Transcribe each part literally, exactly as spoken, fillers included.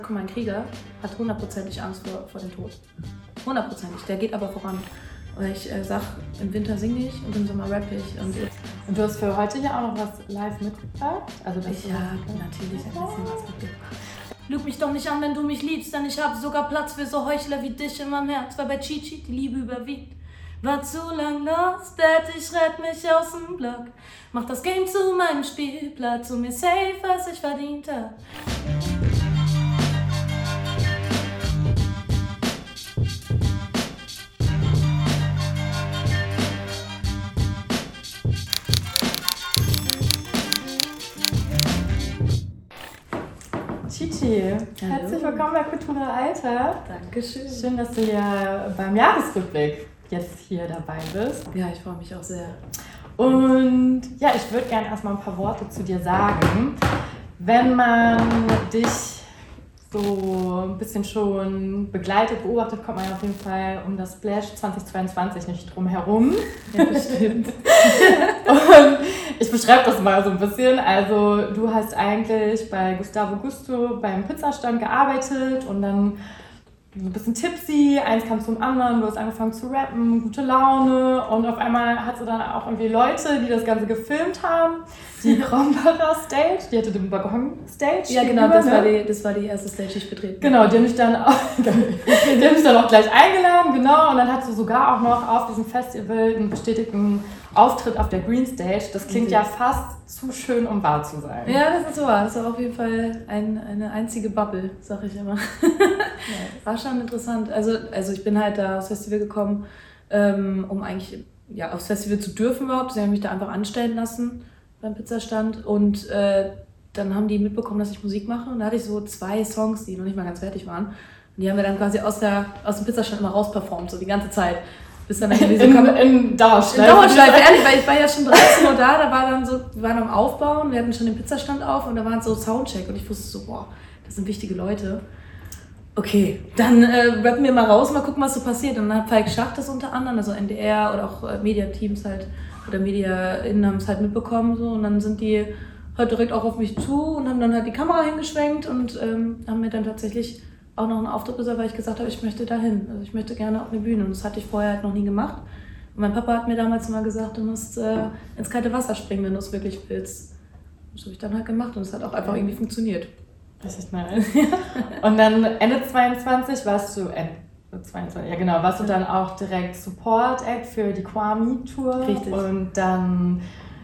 Guck mal, ein Krieger hat hundertprozentig Angst vor, vor dem Tod. Hundertprozentig. Der geht aber voran. Und ich äh, sag, im Winter singe ich und im Sommer rappe ich. Und, und du hast für heute ja auch noch was live mitgebracht? Also ich habe natürlich ein bisschen was mitgebracht. Lüg mich doch nicht an, wenn du mich liebst, denn ich habe sogar Platz für so Heuchler wie dich in meinem Herz. Weil bei Chichi die Liebe überwiegt. War zu lang lost, Dad, ich rett mich aus dem Block. Mach das Game zu meinem Spielplatz und mir safe, was ich verdient hab. Chichi, herzlich willkommen bei Kultura Alter. Dankeschön. Schön, dass du ja beim Jahresrückblick jetzt hier dabei bist. Ja, ich freue mich auch sehr. Und ja, ich würde gerne erstmal ein paar Worte zu dir sagen. Wenn man dich so ein bisschen schon begleitet, beobachtet, kommt man ja auf jeden Fall um das Splash zweitausendzweiundzwanzig nicht drum herum. Ja, bestimmt. Und ich beschreibe das mal so ein bisschen. Also du hast eigentlich bei Gustavo Gusto beim Pizzastand gearbeitet und dann so ein bisschen tipsy, eins kam zum anderen, du hast angefangen zu rappen, gute Laune und auf einmal hattest du dann auch irgendwie Leute, die das Ganze gefilmt haben. Die Krombacher Stage, die hatte den Balkon-Stage. Ja, genau, das, ne? war die, das war die erste Stage, die ich betreten habe. Genau, die haben mich dann auch, die haben mich dann auch gleich eingeladen, genau, und dann hattest du sogar auch noch auf diesem Festival einen bestätigten Auftritt auf der Green Stage. Das klingt mhm. ja fast zu schön, um wahr zu sein. Ja, das ist so wahr. Das war auf jeden Fall ein, eine einzige Bubble, sag ich immer. Ja. War schon interessant. Also, also ich bin halt da aufs Festival gekommen, ähm, um eigentlich ja, aufs Festival zu dürfen überhaupt. Sie haben mich da einfach anstellen lassen beim Pizzastand und äh, dann haben die mitbekommen, dass ich Musik mache und da hatte ich so zwei Songs, die noch nicht mal ganz fertig waren. Und die haben wir dann quasi aus, der, aus dem Pizzastand immer rausperformt, so die ganze Zeit. Bis dann irgendwie so in, kam, in Dauerschleife. In Dauerschleife, ehrlich, weil ich war ja schon dreizehn Uhr da, da war dann so, wir waren am Aufbauen, wir hatten schon den Pizzastand auf und da waren so Soundcheck und ich wusste so, boah, das sind wichtige Leute. Okay, dann äh, rappen wir mal raus, mal gucken, was so passiert. Und dann hat Falk Schacht das unter anderem, also N D R oder auch äh, Mediateams halt, oder MediaInnen haben es halt mitbekommen so und dann sind die halt direkt auch auf mich zu und haben dann halt die Kamera hingeschwenkt und ähm, haben mir dann tatsächlich auch noch einen Auftritt gesagt, weil ich gesagt habe, ich möchte dahin. Also ich möchte gerne auf eine Bühne und das hatte ich vorher halt noch nie gemacht. Und mein Papa hat mir damals mal gesagt, du musst äh, ins kalte Wasser springen, wenn du es wirklich willst. Das habe ich dann halt gemacht und es hat auch einfach irgendwie funktioniert. Das ist mal und dann Ende zweiundzwanzig warst du, Ende zweiundzwanzig, ja genau, warst du dann auch direkt Support-Act für die Kwame-Tour. Richtig. Und dann,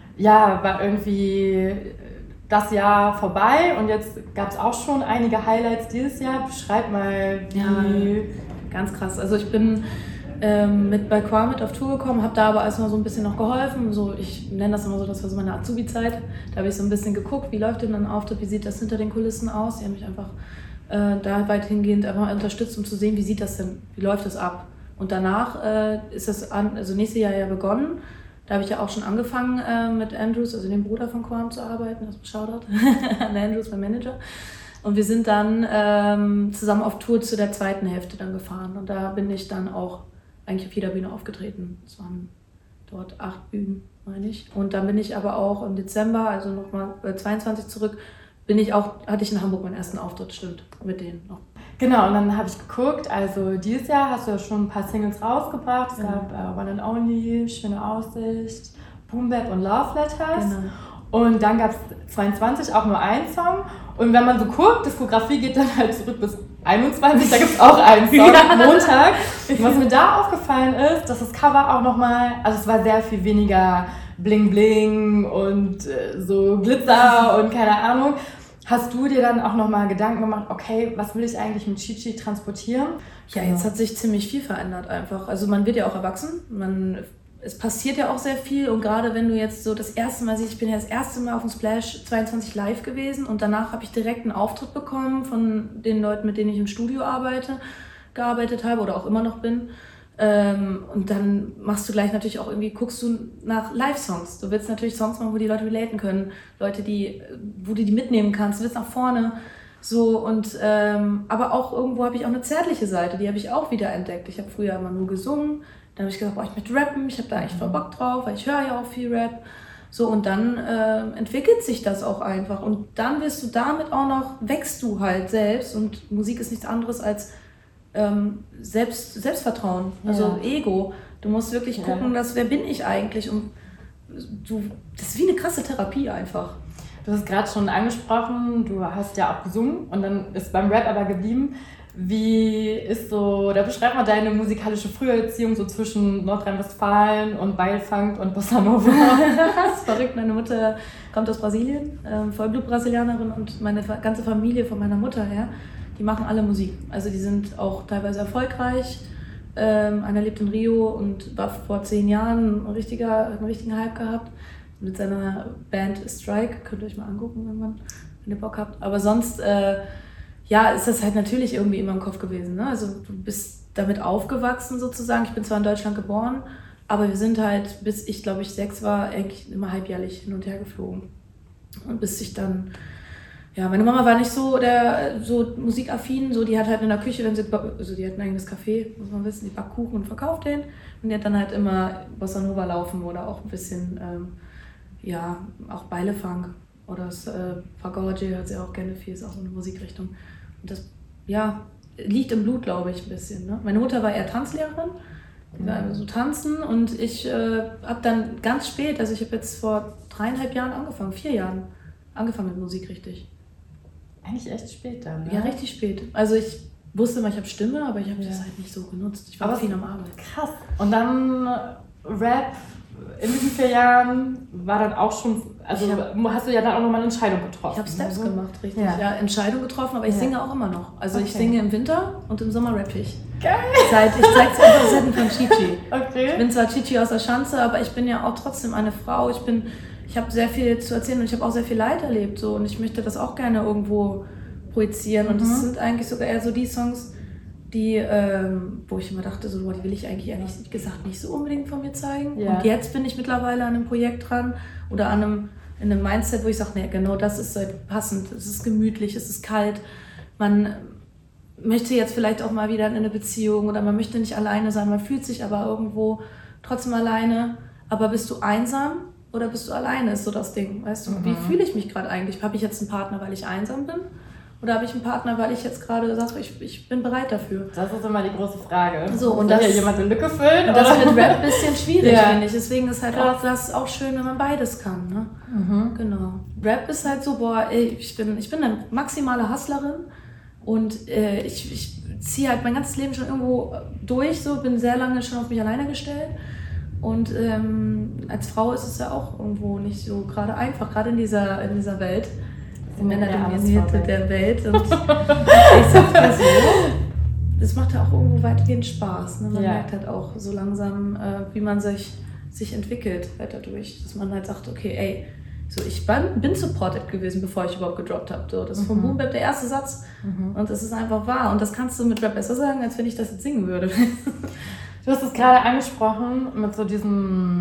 ja, war irgendwie das Jahr vorbei und jetzt gab es auch schon einige Highlights dieses Jahr. Beschreib mal, wie... Ja, ganz krass. Also ich bin ähm, mit bei Kwame mit auf Tour gekommen, habe da aber erstmal so ein bisschen noch geholfen. So, ich nenne das immer so, das war so meine Azubi-Zeit. Da habe ich so ein bisschen geguckt, wie läuft denn ein Auftritt, wie sieht das hinter den Kulissen aus. Die haben mich einfach äh, da weit hingehend einfach unterstützt, um zu sehen, wie sieht das denn, wie läuft das ab. Und danach äh, ist das an, also nächstes Jahr ja begonnen. Da habe ich ja auch schon angefangen äh, mit Andrews, also dem Bruder von Kwame, zu arbeiten. Das ist ein Shoutout an Andrews, mein Manager. Und wir sind dann ähm, zusammen auf Tour zu der zweiten Hälfte dann gefahren. Und da bin ich dann auch eigentlich auf jeder Bühne aufgetreten. Es waren dort acht Bühnen, meine ich. Und dann bin ich aber auch im Dezember, also nochmal zweiundzwanzig zurück, bin ich auch, hatte ich in Hamburg meinen ersten Auftritt, stimmt, mit denen noch. Genau, und dann habe ich geguckt, also dieses Jahr hast du ja schon ein paar Singles rausgebracht. Es genau. gab uh, One and Only, Schöne Aussicht, Boom Bap und Love Letters. Genau. Und dann gab es zweiundzwanzig auch nur einen Song. Und wenn man so guckt, Diskografie geht dann halt zurück bis einundzwanzig, da gibt es auch einen Song, ja. Montag. Und was mir da aufgefallen ist, dass das Cover auch nochmal, also es war sehr viel weniger Bling Bling und äh, so Glitzer und keine Ahnung. Hast du dir dann auch nochmal Gedanken gemacht, okay, was will ich eigentlich mit Chichi transportieren? Ja, jetzt hat sich ziemlich viel verändert einfach. Also man wird ja auch erwachsen, man, es passiert ja auch sehr viel und gerade wenn du jetzt so das erste Mal siehst, ich bin ja das erste Mal auf dem Splash zweiundzwanzig live gewesen und danach habe ich direkt einen Auftritt bekommen von den Leuten, mit denen ich im Studio arbeite, gearbeitet habe oder auch immer noch bin. Ähm, und dann machst du gleich natürlich auch irgendwie, guckst du nach Live-Songs. Du willst natürlich Songs machen, wo die Leute relaten können, Leute, die, wo du die mitnehmen kannst, du willst nach vorne. So und ähm, aber auch irgendwo habe ich auch eine zärtliche Seite, die habe ich auch wieder entdeckt. Ich habe früher immer nur gesungen, dann habe ich gesagt, boah, ich möchte rappen, ich habe da eigentlich voll Bock drauf, weil ich höre ja auch viel Rap. So, und dann äh, entwickelt sich das auch einfach. Und dann wirst du damit auch noch, wächst du halt selbst. Und Musik ist nichts anderes als ähm, Selbst, Selbstvertrauen, also ja. Ego. Du musst wirklich gucken, ja. dass, wer bin ich eigentlich? Und du, das ist wie eine krasse Therapie einfach. Du hast gerade schon angesprochen, du hast ja auch gesungen und dann ist beim Rap aber geblieben. Wie ist so, da beschreib mal deine musikalische Früherziehung so zwischen Nordrhein-Westfalen und Beilfunk und Bossa Nova. Das ist verrückt, meine Mutter kommt aus Brasilien, ähm, Vollblut-Brasilianerin und meine ganze Familie von meiner Mutter her, die machen alle Musik. Also die sind auch teilweise erfolgreich. Ähm, einer lebt in Rio und war vor zehn Jahren ein richtiger, einen richtigen Hype gehabt mit seiner Band Strike. Könnt ihr euch mal angucken irgendwann, wenn ihr Bock habt. Aber sonst... Äh, ja, ist das halt natürlich irgendwie immer im Kopf gewesen. Ne? Also du bist damit aufgewachsen sozusagen. Ich bin zwar in Deutschland geboren, aber wir sind halt, bis ich glaube ich sechs war, eigentlich immer halbjährlich hin und her geflogen. Und bis ich dann, ja, meine Mama war nicht so der so musikaffin, so die hat halt in der Küche, wenn sie, also die hat ein eigenes Café, muss man wissen, die backt Kuchen und verkauft den. Und die hat dann halt immer Bossa Nova laufen oder auch ein bisschen, ähm, ja, auch Beilefunk. Oder das äh, Pagode hört sie auch gerne viel, ist auch so eine Musikrichtung. Und das, ja, liegt im Blut, glaube ich, ein bisschen. Ne? Meine Mutter war eher Tanzlehrerin, die war also so tanzen und ich äh, habe dann ganz spät, also ich habe jetzt vor dreieinhalb Jahren angefangen, vier Jahren angefangen mit Musik richtig. Eigentlich echt spät dann, ne? Ja, richtig spät. Also ich wusste mal, ich habe Stimme, aber ich habe ja. das halt nicht so genutzt. Ich war aber viel am Arbeiten. Krass. Und dann Rap in diesen vier Jahren war dann auch schon, also hab, hast du ja dann auch nochmal eine Entscheidung getroffen. Ich habe Steps also, gemacht, richtig. Ja. ja, Entscheidung getroffen, aber ich ja. singe auch immer noch. Also okay. ich singe im Winter und im Sommer rappe ich. Geil! Seit, ich zeig's einfach Seiten von Chichi. Okay. Ich bin zwar Chichi aus der Schanze, aber ich bin ja auch trotzdem eine Frau. Ich bin, ich habe sehr viel zu erzählen und ich habe auch sehr viel Leid erlebt. So, und ich möchte das auch gerne irgendwo projizieren. Und es mhm. sind eigentlich sogar eher so die Songs, die, ähm, wo ich immer dachte, so, die will ich eigentlich ehrlich gesagt nicht so unbedingt von mir zeigen. Ja. Und jetzt bin ich mittlerweile an einem Projekt dran oder an einem, in einem Mindset, wo ich sage, nee, genau das ist halt passend, es ist gemütlich, es ist kalt, man möchte jetzt vielleicht auch mal wieder in eine Beziehung oder man möchte nicht alleine sein, man fühlt sich aber irgendwo trotzdem alleine, aber bist du einsam oder bist du alleine, ist so das Ding, weißt du, mhm. wie fühle ich mich gerade eigentlich? Habe ich jetzt einen Partner, weil ich einsam bin? Oder habe ich einen Partner, weil ich jetzt gerade sage, ich, ich bin bereit dafür? Das ist immer die große Frage. So, und das, hier jemand eine Lücke füllen? Und das ist mit Rap ein bisschen schwierig, ja. finde ich. Deswegen ist halt auch, das auch schön, wenn man beides kann. Ne? Mhm. Genau. Rap ist halt so, boah, ey, ich bin, ich bin eine maximale Hustlerin und äh, ich, ich ziehe halt mein ganzes Leben schon irgendwo durch, so, bin sehr lange schon auf mich alleine gestellt. Und ähm, als Frau ist es ja auch irgendwo nicht so gerade einfach, gerade in dieser, in dieser Welt. Die Männerdominierte der Welt. Und ich sag mal so, das macht ja auch irgendwo weitgehend Spaß. Ne? Man ja. merkt halt auch so langsam, äh, wie man sich, sich entwickelt halt dadurch. Dass man halt sagt, okay, ey, so ich bin, bin supported gewesen, bevor ich überhaupt gedroppt habe. So, das ist vom mhm. Boom Bap der erste Satz mhm. und das ist einfach wahr. Und das kannst du mit Rap besser sagen, als wenn ich das jetzt singen würde. Du hast es gerade angesprochen mit so diesem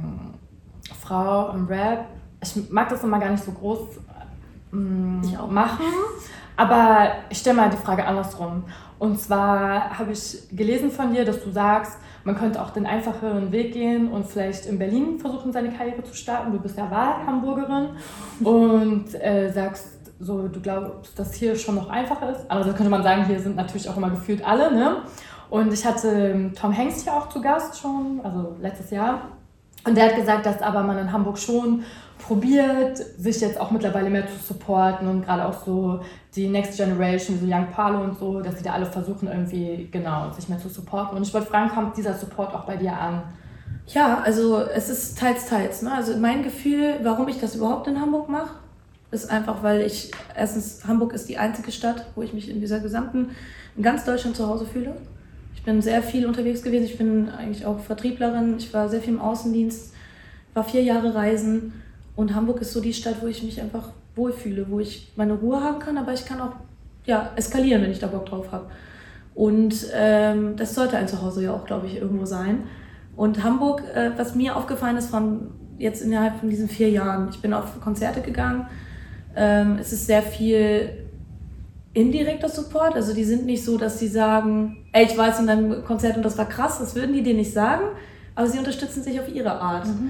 Frau im Rap. Ich mag das immer gar nicht so groß Ich auch. machen, aber ich stelle mal die Frage andersrum. Und zwar habe ich gelesen von dir, dass du sagst, man könnte auch den einfacheren Weg gehen und vielleicht in Berlin versuchen, seine Karriere zu starten. Du bist ja Wahlhamburgerin und äh, sagst, so, du glaubst, dass hier schon noch einfacher ist. Aber das könnte man sagen, hier sind natürlich auch immer gefühlt alle. Ne? Und ich hatte Tom Hanks hier auch zu Gast schon, also letztes Jahr. Und der hat gesagt, dass aber man in Hamburg schon probiert, sich jetzt auch mittlerweile mehr zu supporten und gerade auch so die Next Generation, so Young Palo und so, dass sie da alle versuchen irgendwie, genau, sich mehr zu supporten. Und ich wollte fragen, kommt dieser Support auch bei dir an? Ja, also es ist teils, teils. Ne? Also mein Gefühl, warum ich das überhaupt in Hamburg mache, ist einfach, weil ich, erstens, Hamburg ist die einzige Stadt, wo ich mich in dieser gesamten, in ganz Deutschland zu Hause fühle. Ich bin sehr viel unterwegs gewesen, ich bin eigentlich auch Vertrieblerin, ich war sehr viel im Außendienst, war vier Jahre reisen. Und Hamburg ist so die Stadt, wo ich mich einfach wohlfühle, wo ich meine Ruhe haben kann, aber ich kann auch ja, eskalieren, wenn ich da Bock drauf habe. Und ähm, das sollte ein Zuhause ja auch, glaube ich, irgendwo sein. Und Hamburg, äh, was mir aufgefallen ist von jetzt innerhalb von diesen vier Jahren, ich bin auf Konzerte gegangen, ähm, es ist sehr viel indirekter Support, also die sind nicht so, dass sie sagen, ey, ich war jetzt in deinem Konzert und das war krass, das würden die dir nicht sagen, aber sie unterstützen sich auf ihre Art. Mhm.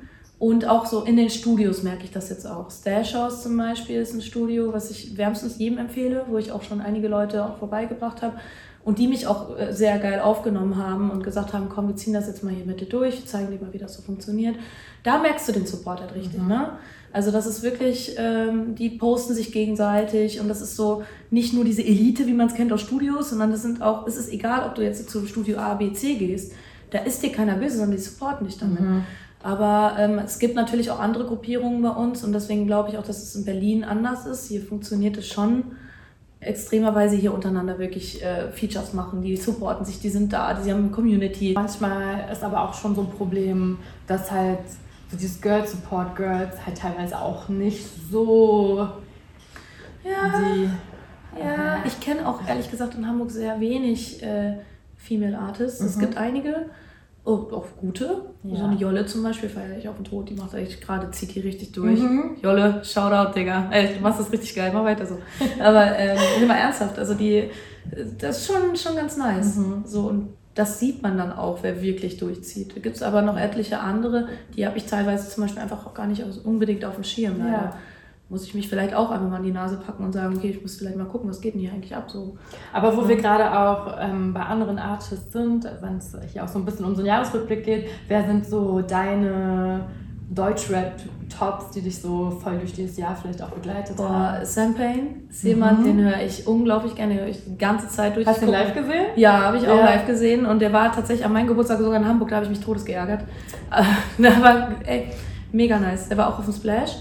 Und auch so in den Studios merke ich das jetzt auch. Stash House zum Beispiel ist ein Studio, was ich wärmstens jedem empfehle, wo ich auch schon einige Leute auch vorbeigebracht habe und die mich auch sehr geil aufgenommen haben und gesagt haben, komm, wir ziehen das jetzt mal hier mit dir durch, zeigen dir mal, wie das so funktioniert. Da merkst du den Support halt richtig, mhm. ne? Also das ist wirklich, ähm, die posten sich gegenseitig und das ist so nicht nur diese Elite, wie man es kennt aus Studios, sondern das sind auch, es ist egal, ob du jetzt zu Studio A, B, C gehst, da ist dir keiner böse, sondern die supporten dich damit. Mhm. Aber ähm, es gibt natürlich auch andere Gruppierungen bei uns und deswegen glaube ich auch, dass es in Berlin anders ist. Hier funktioniert es schon extremer, weil sie hier untereinander wirklich äh, Features machen. Die supporten sich, die sind da, die haben eine Community. Manchmal ist aber auch schon so ein Problem, dass halt so dieses Girl Support Girls halt teilweise auch nicht so ja, die... Ja, ich kenne auch ehrlich gesagt in Hamburg sehr wenig äh, Female Artists. Mhm. Es gibt einige. Oh, auch gute. Ja. So eine Jolle zum Beispiel feiere ich auf den Tod. Die macht eigentlich gerade, zieht die richtig durch. Mhm. Jolle, Shoutout, Digga. Ey, du machst das richtig geil, mach weiter so. Aber ähm, immer ernsthaft, also die, das ist schon, schon ganz nice. Mhm. So, und das sieht man dann auch, wer wirklich durchzieht. Da gibt es aber noch etliche andere, die habe ich teilweise zum Beispiel einfach auch gar nicht unbedingt auf dem Schirm. Leider. Ja. Muss ich mich vielleicht auch einfach mal in die Nase packen und sagen, okay, ich muss vielleicht mal gucken, was geht denn hier eigentlich ab. So. Aber wo ja. wir gerade auch ähm, bei anderen Artists sind, wenn es hier auch so ein bisschen um so einen Jahresrückblick geht, wer sind so deine Deutschrap-Tops, die dich so voll durch dieses Jahr vielleicht auch begleitet Boah, haben? Sam Payne ist jemand, mhm. den höre ich unglaublich gerne, höre ich die ganze Zeit durch. Hast du ihn live gesehen? Ja, habe ich auch ja. live gesehen und der war tatsächlich an meinem Geburtstag sogar in Hamburg, da habe ich mich todes geärgert. Der war ey, mega nice, der war auch auf dem Splash.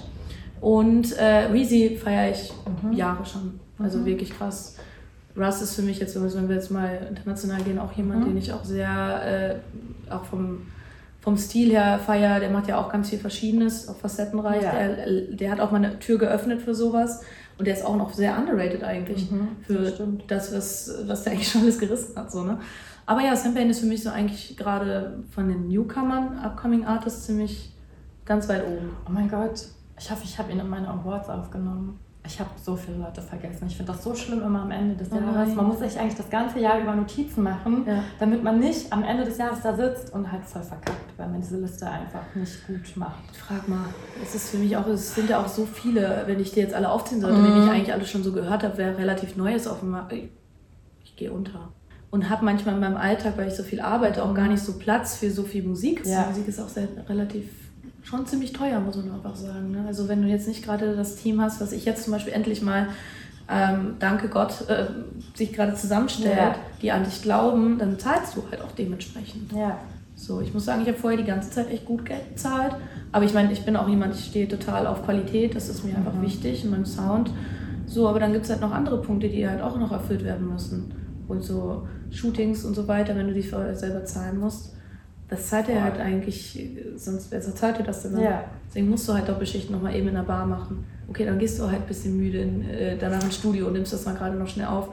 Und äh, Reezy feiere ich mhm. Jahre schon, also mhm. wirklich krass. Russ ist für mich jetzt, wenn wir jetzt mal international gehen, auch jemand, mhm. den ich auch sehr, äh, auch vom, vom Stil her feiere. Der macht ja auch ganz viel Verschiedenes, auch facettenreich. Ja. Der, der hat auch mal eine Tür geöffnet für sowas. Und der ist auch noch sehr underrated eigentlich mhm, für das, das was, was der eigentlich schon alles gerissen hat. So, ne? Aber ja, Sam Payne ist für mich so eigentlich gerade von den Newcomern, Upcoming Artists, ziemlich ganz weit oben. Oh mein Gott. Ich hoffe, ich habe ihn in meine Awards aufgenommen. Ich habe so viele Leute vergessen. Ich finde das so schlimm immer am Ende des oh Jahres. Man muss sich eigentlich das ganze Jahr über Notizen machen, ja. damit man nicht am Ende des Jahres da sitzt und halt voll verkackt, weil man diese Liste einfach nicht gut macht. Frag mal, es ist für mich auch, es sind ja auch so viele, wenn ich dir jetzt alle aufziehen sollte, mhm. wenn ich eigentlich alles schon so gehört habe, wer relativ neu ist auf dem Markt. Ich, ich gehe unter. Und habe manchmal in meinem Alltag, weil ich so viel arbeite, auch gar nicht so Platz für so viel Musik. Ja. Musik ist auch sehr relativ schon ziemlich teuer, muss man einfach sagen. Ne? Also wenn du jetzt nicht gerade das Team hast, was ich jetzt zum Beispiel endlich mal, ähm, danke Gott, äh, sich gerade zusammenstellt, ja. die an dich glauben, dann zahlst du halt auch dementsprechend. Ja. So, ich muss sagen, ich habe vorher die ganze Zeit echt gut Geld bezahlt, aber ich meine, ich bin auch jemand, ich stehe total auf Qualität, das ist mir einfach mhm. wichtig, in meinem Sound. So, aber dann gibt es halt noch andere Punkte, die halt auch noch erfüllt werden müssen. Und so Shootings und so weiter, wenn du die selber zahlen musst. Das zahlt er halt eigentlich, sonst wer zahlt dir das denn? Ja. Deswegen musst du halt Doppelschicht nochmal eben in der Bar machen. Okay, dann gehst du halt ein bisschen müde in, äh, danach ins Studio und nimmst das mal gerade noch schnell auf.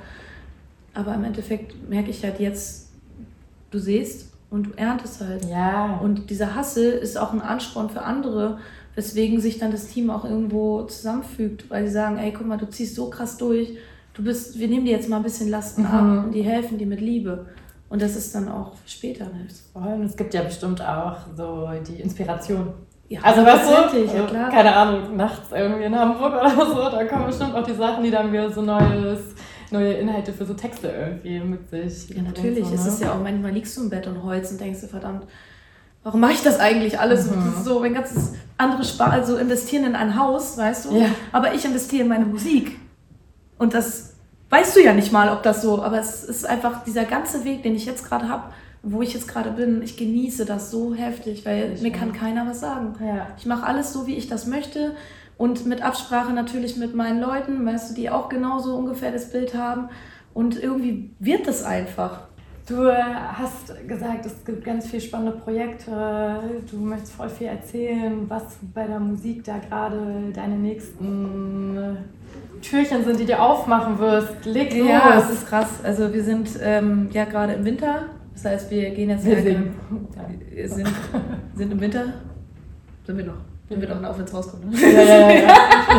Aber im Endeffekt merke ich halt jetzt, du siehst und du erntest halt. Ja. Und dieser Hustle ist auch ein Ansporn für andere, weswegen sich dann das Team auch irgendwo zusammenfügt, weil sie sagen, ey, guck mal, du ziehst so krass durch, du bist, wir nehmen dir jetzt mal ein bisschen Lasten mhm. ab und die helfen dir mit Liebe. Und das ist dann auch später. Ne? Und es gibt ja bestimmt auch so die Inspiration. Ja, also weißt du, ja, klar. keine Ahnung, nachts irgendwie in Hamburg oder so, da kommen bestimmt auch die Sachen, die dann wieder so neues, neue Inhalte für so Texte irgendwie mit sich. Ja, natürlich. So, ne? Es ist ja auch, manchmal liegst du im Bett und heulst und denkst dir, verdammt, warum mache ich das eigentlich alles? Mhm. Das ist so, mein ganzes andere Spar, also investieren in ein Haus, weißt du? Ja. Aber ich investiere in meine Musik. Und das weißt du ja nicht mal, ob das so, aber es ist einfach dieser ganze Weg, den ich jetzt gerade habe, wo ich jetzt gerade bin, ich genieße das so heftig, weil ich mir kann keiner was sagen. Ja. Ich mache alles so, wie ich das möchte und mit Absprache natürlich mit meinen Leuten, weißt du, die auch genauso ungefähr das Bild haben und irgendwie wird das einfach. Du hast gesagt, es gibt ganz viele spannende Projekte, du möchtest voll viel erzählen, was bei der Musik da gerade deine nächsten Türchen sind, die du aufmachen wirst. Leg los! Ja, es ist krass. Also wir sind ähm, ja gerade im Winter, das heißt wir gehen jetzt... Wir singen. Ja, sind, sind im Winter, sind wir noch. Sind wir doch auf, wenn es rauskommt. Ne? Ja, ja, ja.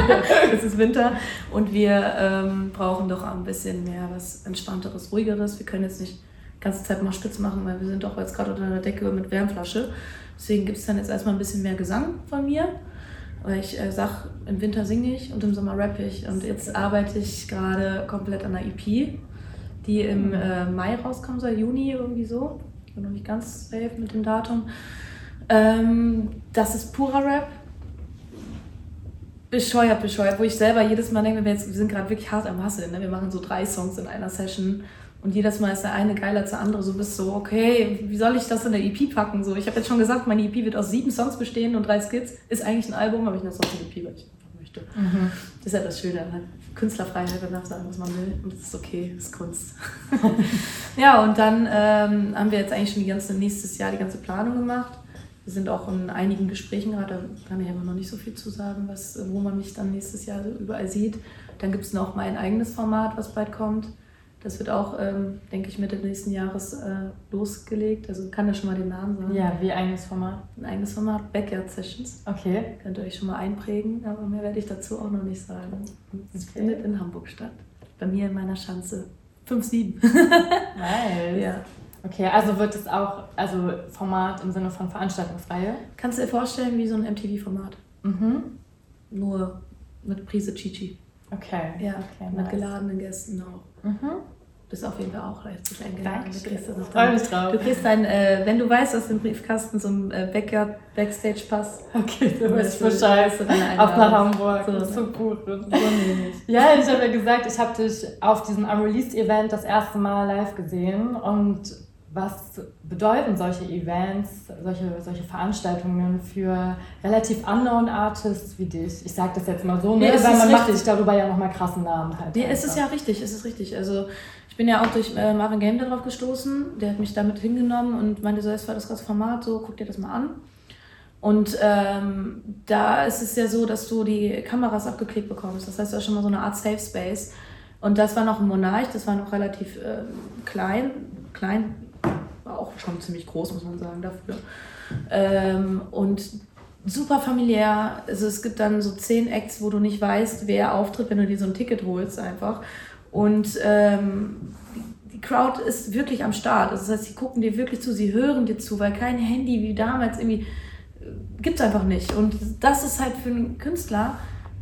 Es ist Winter und wir ähm, brauchen doch ein bisschen mehr was Entspannteres, Ruhigeres. Wir können jetzt nicht die ganze Zeit mal spitz machen, weil wir sind doch jetzt gerade unter der Decke mit Wärmflasche. Deswegen gibt es dann jetzt erstmal ein bisschen mehr Gesang von mir. Weil ich äh, sag, im Winter singe ich und im Sommer rappe ich. Und jetzt arbeite ich gerade komplett an einer E P, die im äh, Mai rauskommen soll, Juni irgendwie so. Ich bin noch nicht ganz safe mit dem Datum. Ähm, das ist purer Rap. Bescheuert, bescheuert, wo ich selber jedes Mal denke, wir, jetzt, wir sind gerade wirklich hart am Hustle, ne? Wir machen so drei Songs in einer Session und jedes Mal ist der eine geiler als der andere, so bist so, okay, wie soll ich das in der E P packen? So, ich habe jetzt schon gesagt, meine E P wird aus sieben Songs bestehen und drei Skits, ist eigentlich ein Album, aber ich nenne es trotzdem E P, weil ich einfach möchte. Mhm. Das ist ja das Schöne, ne? Künstlerfreiheit, man darf sagen, was man will und das ist okay, das ist Kunst. Ja, und dann ähm, haben wir jetzt eigentlich schon die ganze, nächstes Jahr die ganze Planung gemacht. Wir sind auch in einigen Gesprächen gerade, da kann ich aber noch nicht so viel zu sagen, was, wo man mich dann nächstes Jahr überall sieht. Dann gibt es noch mein eigenes Format, was bald kommt. Das wird auch, ähm, denke ich, Mitte nächsten Jahres äh, losgelegt. Also kann ja schon mal den Namen sagen. Ja, wie eigenes Format? Ein eigenes Format, Backyard Sessions. Okay. Könnt ihr euch schon mal einprägen, aber mehr werde ich dazu auch noch nicht sagen. Es okay. findet in Hamburg statt. Bei mir in meiner Schanze. fünf sieben. Nice. Ja. Okay, also wird es auch, also Format im Sinne von Veranstaltungsreihe? Kannst du dir vorstellen, wie so ein M T V-Format. Mhm. Nur mit Prise Chichi. Okay. Ja, okay, mit nice. Geladenen Gästen auch. Mhm. Bist auf jeden Fall auch herzlich eingeladen. Danke. Freue mich drauf. Du kriegst dann, äh, wenn du weißt, dass im Briefkasten so ein äh, Backyard Backstage passt. Okay, du weißt Bescheid. Auf nach Hamburg. So, so gut. So ja, ich habe ja gesagt, ich habe dich auf diesem Unreleased-Event das erste Mal live gesehen. Und was bedeuten solche Events, solche, solche Veranstaltungen für relativ unknown Artists wie dich? Ich sage das jetzt mal so, ne? Nee, Weil man richtig. macht sich darüber ja nochmal krassen Namen halt. Nee, es ist ja richtig, es ist richtig. Also ich bin ja auch durch äh, Marvin Game darauf gestoßen, der hat mich damit hingenommen und meinte so, es war das ganze Format, so guck dir das mal an. Und ähm, da ist es ja so, dass du die Kameras abgeklickt bekommst, das heißt, du hast schon mal so eine Art Safe Space. Und das war noch ein Monarch, das war noch relativ äh, klein, klein, war auch schon ziemlich groß, muss man sagen, dafür. Ähm, und super familiär, also es gibt dann so zehn Acts, wo du nicht weißt, wer auftritt, wenn du dir so ein Ticket holst einfach. Und ähm, die, die Crowd ist wirklich am Start, also das heißt, sie gucken dir wirklich zu, sie hören dir zu, weil kein Handy wie damals irgendwie äh, gibt es einfach nicht. Und das ist halt für einen Künstler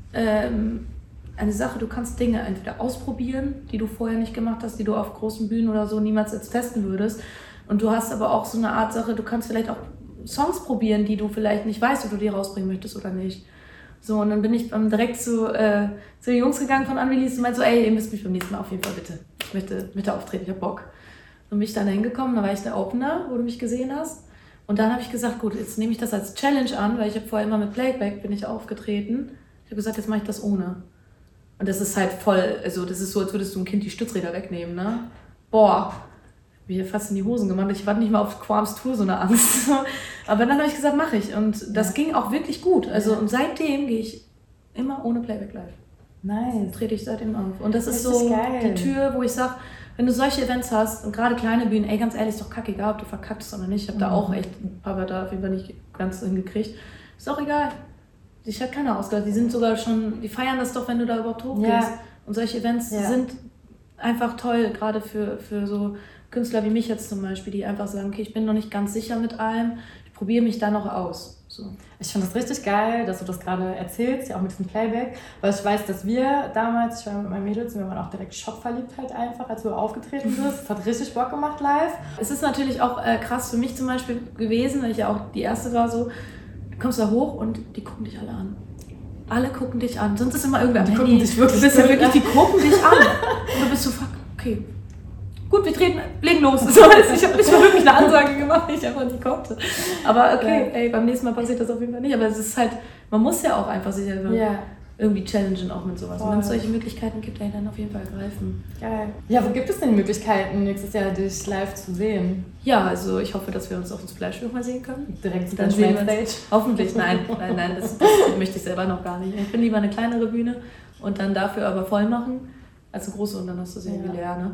ähm, eine Sache, du kannst Dinge entweder ausprobieren, die du vorher nicht gemacht hast, die du auf großen Bühnen oder so niemals jetzt testen würdest. Und du hast aber auch so eine Art Sache, du kannst vielleicht auch Songs probieren, die du vielleicht nicht weißt, ob du die rausbringen möchtest oder nicht. So, und dann bin ich ähm, direkt zu, äh, zu den Jungs gegangen von Unreleased und meinte so, ey, ihr müsst mich beim nächsten Mal auf jeden Fall bitte, ich möchte, möchte auftreten, ich hab Bock. Und bin ich dann hingekommen, da war ich der Opener, wo du mich gesehen hast. Und dann habe ich gesagt, gut, jetzt nehme ich das als Challenge an, weil ich habe vorher immer mit Playback bin ich aufgetreten. Ich habe gesagt, jetzt mache ich das ohne. Und das ist halt voll, also das ist so, als würdest du ein Kind die Stützräder wegnehmen, ne? Boah, ich habe mir fast in die Hosen gemacht. Ich war nicht mal auf Quams Tour so eine Angst. Aber dann habe ich gesagt, mache ich. Und das ja. ging auch wirklich gut. Also und seitdem gehe ich immer ohne Playback live. Nice. Trete ich seitdem auf. Und das, das ist so ist geil. Die Tür, wo ich sage, wenn du solche Events hast und gerade kleine Bühnen, ey, ganz ehrlich, ist doch kackegal, ob du verkackst oder nicht. Ich habe mhm. da auch echt ein paar Wörter auf jeden Fall nicht ganz hingekriegt. Ist auch egal. Ich hat keiner ausgelacht. Die sind sogar schon, die feiern das doch, wenn du da überhaupt hochgehst. Ja. Und solche Events ja. sind einfach toll, gerade für, für so Künstler wie mich jetzt zum Beispiel, die einfach sagen, okay, ich bin noch nicht ganz sicher mit allem, ich probiere mich da noch aus. So. Ich finde es richtig geil, dass du das gerade erzählst, ja auch mit diesem Playback, weil ich weiß, dass wir damals, ich war mit meinen Mädels, wir waren auch direkt schockverliebt halt einfach, als du aufgetreten bist. Es hat richtig Bock gemacht live. Es ist natürlich auch äh, krass für mich zum Beispiel gewesen, weil ich ja auch die Erste war so, du kommst da hoch und die gucken dich alle an. Alle gucken dich an, sonst ist immer irgendwer am die Handy. Gucken dich wirklich, du bist ja wirklich, die gucken dich an. Und du bist so, fuck, okay. Gut, wir treten, legen los. So, ich habe nicht mal wirklich eine Ansage gemacht, die ich einfach nicht konnte. Aber okay, ey, beim nächsten Mal passiert das auf jeden Fall nicht. Aber es ist halt, man muss ja auch einfach sich selber yeah. irgendwie challengen, auch mit sowas. Voll. Und wenn es solche Möglichkeiten gibt, ey, dann auf jeden Fall greifen. Geil. Ja, wo gibt es denn Möglichkeiten, nächstes Jahr dich live zu sehen? Ja, also ich hoffe, dass wir uns auf dem Splash noch mal sehen können. Direkt dann sehen wir uns. Hoffentlich, nein, nein, nein, das, das möchte ich selber noch gar nicht. Ich bin lieber eine kleinere Bühne und dann dafür aber voll machen, als eine große und dann hast du sie irgendwie leer, ne?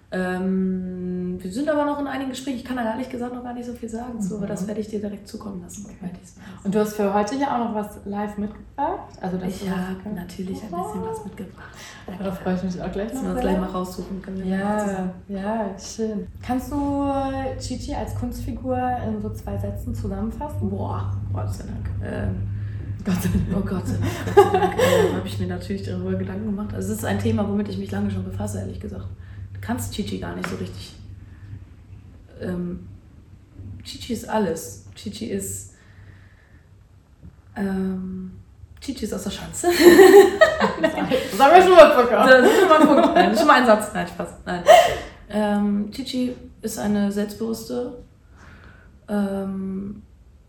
Ähm, wir sind aber noch in einigen Gesprächen. Ich kann da ehrlich gesagt noch gar nicht so viel sagen zu, Mhm. aber das werde ich dir direkt zukommen lassen. Okay. Und du hast für heute hier auch noch was live mitgebracht? Also, dass Ich du habe was natürlich ein bisschen was mitgebracht. Da freue ich mich auch gleich Dass noch. wir uns gleich mal raussuchen können. Ja, ja, schön. Kannst du Chi-Chi als Kunstfigur in so zwei Sätzen zusammenfassen? Boah, Gott sei Dank. Ähm, Gott sei Dank. Oh Gott sei Dank. Gott sei Dank. äh, habe ich mir natürlich darüber Gedanken gemacht. Also es ist ein Thema, womit ich mich lange schon befasse, ehrlich gesagt. Du kannst Chi-Chi gar nicht so richtig. Ähm, Chi-Chi ist alles. Chi-Chi ist. Ähm, Chi-Chi ist aus der Schanze. Das haben wir schon mal verkauft. Das ist schon mal ein Punkt. Nein, das ist schon mal ein Satz. Nein, Spaß. Nein. Ähm, Chi-Chi ist eine selbstbewusste, ähm,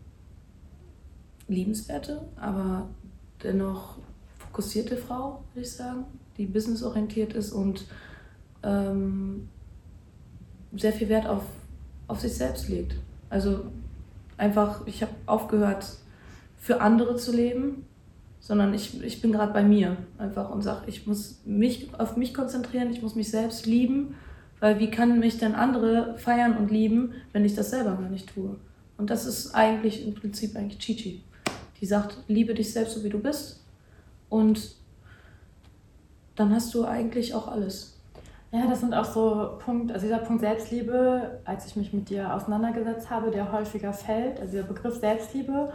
liebenswerte, aber dennoch fokussierte Frau, würde ich sagen, die businessorientiert ist und ähm, sehr viel Wert auf, auf sich selbst legt. Also einfach, ich habe aufgehört, für andere zu leben, sondern ich, ich bin gerade bei mir einfach und sage, ich muss mich auf mich konzentrieren, ich muss mich selbst lieben, weil wie kann mich denn andere feiern und lieben, wenn ich das selber gar nicht tue? Und das ist eigentlich im Prinzip eigentlich Chi-Chi. Die sagt, liebe dich selbst so wie du bist und dann hast du eigentlich auch alles. Ja, das sind auch so Punkte, also dieser Punkt Selbstliebe, als ich mich mit dir auseinandergesetzt habe, der häufiger fällt, also der Begriff Selbstliebe.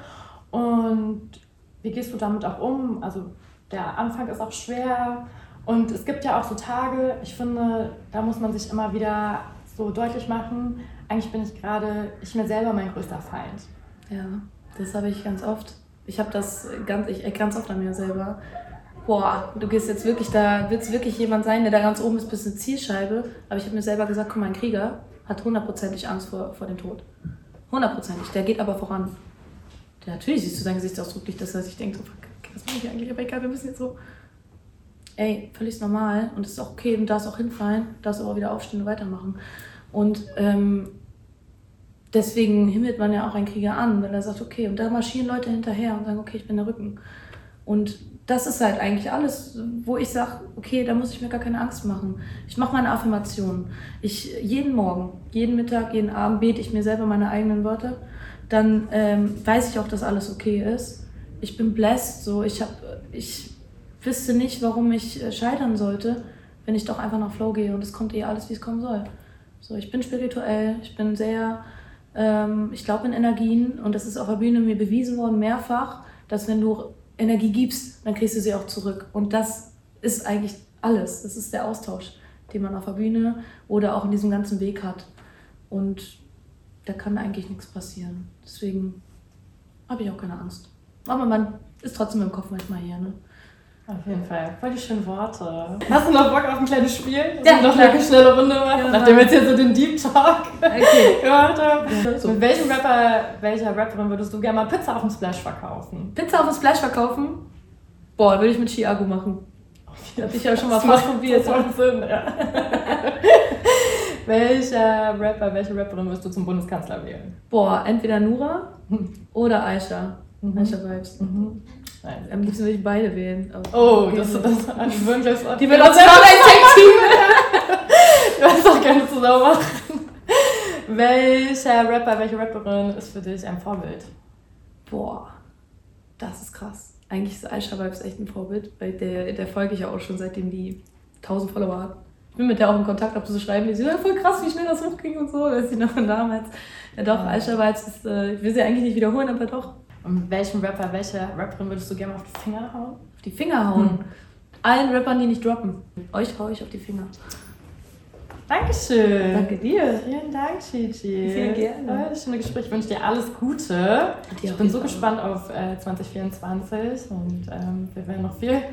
Und wie gehst du damit auch um? Also der Anfang ist auch schwer und es gibt ja auch so Tage, ich finde, da muss man sich immer wieder so deutlich machen, eigentlich bin ich gerade, ich mir selber mein größter Feind. Ja, das habe ich ganz oft. Ich habe das ganz, ich ganz oft an mir selber. Boah, du gehst jetzt wirklich, da willst wirklich jemand sein, der da ganz oben ist, bis eine Zielscheibe. Aber ich habe mir selber gesagt, guck mal, ein Krieger hat hundertprozentig Angst vor, vor dem Tod. Hundertprozentig, der geht aber voran. Der, natürlich siehst du seinen Gesichtsausdruck nicht, dass er sich denkt, so, fuck, was mache ich eigentlich? Aber egal, wir müssen jetzt so. Ey, völlig normal und es ist auch okay, du darfst auch hinfallen, darfst aber wieder aufstehen und weitermachen. Und ähm, deswegen himmelt man ja auch einen Krieger an, wenn er sagt, okay, und da marschieren Leute hinterher und sagen, okay, ich bin der Rücken. Und das ist halt eigentlich alles, wo ich sage, okay, da muss ich mir gar keine Angst machen. Ich mache meine Affirmationen. Ich, jeden Morgen, jeden Mittag, jeden Abend bete ich mir selber meine eigenen Wörter. Dann ähm, weiß ich auch, dass alles okay ist. Ich bin blessed, so. Ich, hab, ich wüsste nicht, warum ich äh, scheitern sollte, wenn ich doch einfach nach Flow gehe und es kommt eh alles, wie es kommen soll. So, ich bin spirituell, ich bin sehr, ähm, ich glaube in Energien und das ist auf der Bühne mir bewiesen worden, mehrfach, dass wenn du Energie gibst, dann kriegst du sie auch zurück. Und das ist eigentlich alles. Das ist der Austausch, den man auf der Bühne oder auch in diesem ganzen Weg hat. Und da kann eigentlich nichts passieren. Deswegen habe ich auch keine Angst. Aber man ist trotzdem im Kopf manchmal hier, ne? Auf jeden Fall. Voll die schönen Worte. Hast du noch Bock auf ein kleines Spiel? Ja, noch klar. eine schnelle Runde machen, Ja, nachdem wir jetzt hier so den Deep Talk Okay. gehört haben. Ja, so. Mit welchem Rapper, welcher Rapperin würdest du gerne mal Pizza auf dem Splash verkaufen? Pizza auf dem Splash verkaufen? Boah, würde ich mit Chiago machen. Das habe ich ja schon mal Das fast macht probiert. sofort Sinn, ja. Welcher Rapper, welche Rapperin wirst du zum Bundeskanzler wählen? Boah, entweder Nura oder Aisha. Mhm. Aisha Vibes. Mhm. Nein. Am liebsten würde ich beide wählen. aber Oh, okay. das ist ein wirklich. Die will uns auch ein Du kannst auch gerne zusammen machen. Welcher Rapper, welche Rapperin ist für dich ein Vorbild? Boah, das ist krass. Eigentlich ist Aisha Vibes echt ein Vorbild, weil der, der folge ich ja auch schon, seitdem die tausend Follower hat. Ich bin mit der auch in Kontakt, ob sie so schreiben, die sind ja voll krass, wie schnell das hochging und so, weiß ich noch von damals. Ja doch, Ja. Aisha Vibes ist, äh, ich will sie eigentlich nicht wiederholen, aber doch. Und welchen Rapper, welche Rapperin würdest du gerne auf die Finger hauen? Auf die Finger hauen. Hm. Allen Rappern, die nicht droppen. Euch hau ich auf die Finger. Dankeschön. Danke dir. Vielen Dank, Chi-Chi. Sehr gerne. Das schöne Gespräch. Ich wünsche dir alles Gute. Dir Ich auf bin jeden so Fall. gespannt auf äh, zwanzig vierundzwanzig und ähm, wir werden noch viel.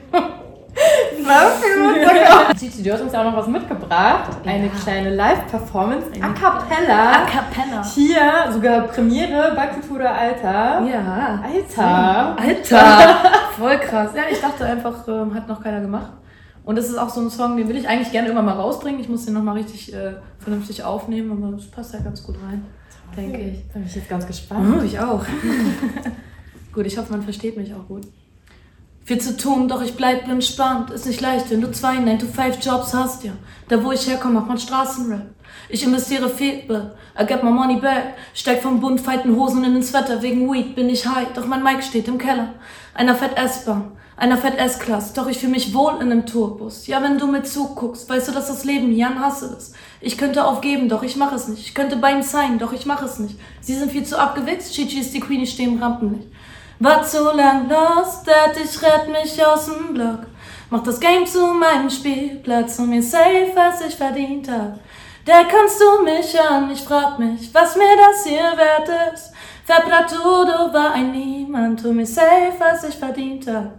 Was? Chi-Chi, du hast uns ja auch noch was mitgebracht. Eine Ja. kleine Live-Performance Eine- a cappella. A cappella. Hier sogar Premiere bei Kultura Alter. Ja. Alter. Alter. Voll krass. Ja, ich dachte einfach, ähm, hat noch keiner gemacht. Und das ist auch so ein Song, den will ich eigentlich gerne irgendwann mal rausbringen. Ich muss den nochmal richtig äh, vernünftig aufnehmen, aber das passt ja ganz gut rein, denke ich. Da bin ich jetzt ganz gespannt. Oh, ich auch. Gut, ich hoffe, man versteht mich auch gut. Viel zu tun, doch ich bleib entspannt. Ist nicht leicht, wenn du zwei nine to five Jobs hast, ja. Da wo ich herkomme, macht man Straßenrap. Ich investiere viel, but I get my money back. Steig vom Bund, feiten Hosen in ins Wetter. Wegen Weed bin ich high, doch mein Mic steht im Keller. Einer fährt S-Bahn, einer fährt S-Klasse. Doch ich fühl mich wohl in einem Tourbus. Ja, wenn du mir zuguckst, weißt du, dass das Leben hier ein Hassel ist. Ich könnte aufgeben, doch ich mach es nicht. Ich könnte bei ihm sein, doch ich mach es nicht. Sie sind viel zu abgewichst, Chichi ist die Queen, ich steh im Rampenlicht. War zu lang lost, Dad, ich rett mich aus dem Block. Mach das Game zu meinem Spielplatz und mir safe, was ich verdient hab. Da kannst du mich an, ich frag mich, was mir das hier wert ist. Ferpratudo war ein Niemand, tu mir safe, was ich verdient hab.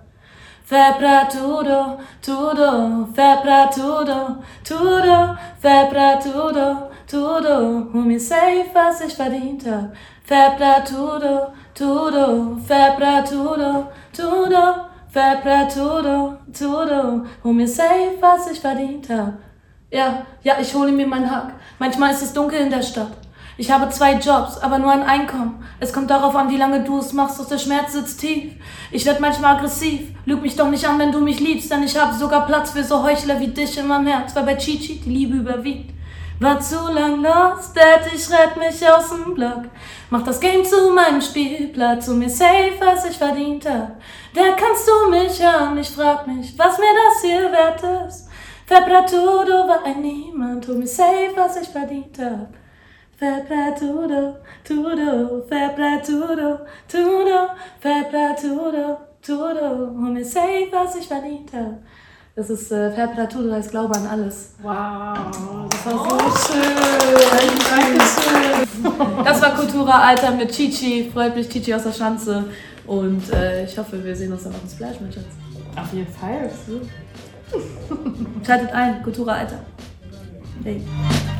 Ferpratudo, tudo, Ferpratudo, tudo, Ferpratudo, tudo, tu mir safe, was ich verdient hab. Ferpratudo, tudo, Ferpratudo, tudo, Ferpratudo, tudo, hol mir safe, was ich verdient hab. Ja, ja, ich hole mir meinen Hack. Manchmal ist es dunkel in der Stadt. Ich habe zwei Jobs, aber nur ein Einkommen. Es kommt darauf an, wie lange du es machst, doch der Schmerz sitzt tief. Ich werd manchmal aggressiv. Lüg mich doch nicht an, wenn du mich liebst, denn ich habe sogar Platz für so Heuchler wie dich in meinem Herz, weil bei Chichi die Liebe überwiegt. War zu lang lost, Dad, ich rett mich aus dem Block. Mach das Game zu meinem Spielplatz und mir safe, was ich verdient hab. Da kannst du mich hören, ich frag mich, was mir das hier wert ist. Ferpratudo war ein Niemand, tu mir safe, was ich verdient hab. Ferpratudo, tudo, Ferpratudo, tudo, Ferpratudo, tudo, hol mir safe, was ich verdient hab. Das ist äh, Ferpratudo, heißt Glaube an alles. Wow, das war so oh, schön. Dankeschön. Das war Kultura Alter mit Chichi. Freut mich, Chichi aus der Schanze. Und äh, ich hoffe, wir sehen uns dann auf dem Splash, mein Schatz. Auf jeden Fall. Schaltet ein, Kultura Alter. Hey.